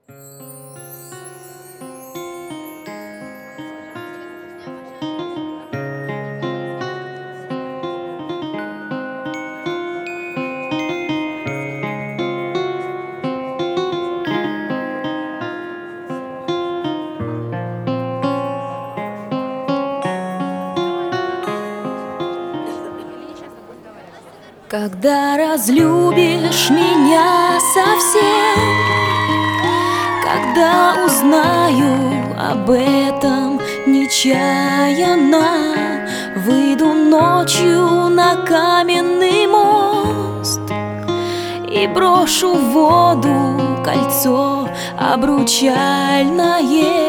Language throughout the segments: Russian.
Когда разлюбишь меня совсем, когда узнаю об этом нечаянно, выйду ночью на каменный мост и брошу в воду кольцо обручальное.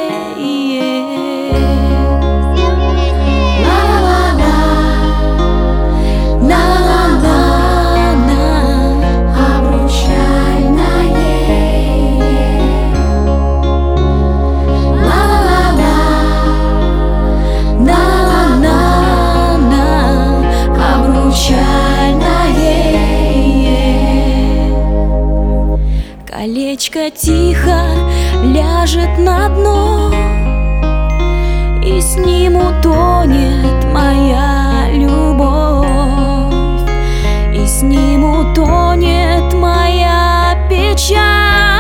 Колечко тихо ляжет на дно, и с ним утонет моя любовь, и с ним утонет моя печаль.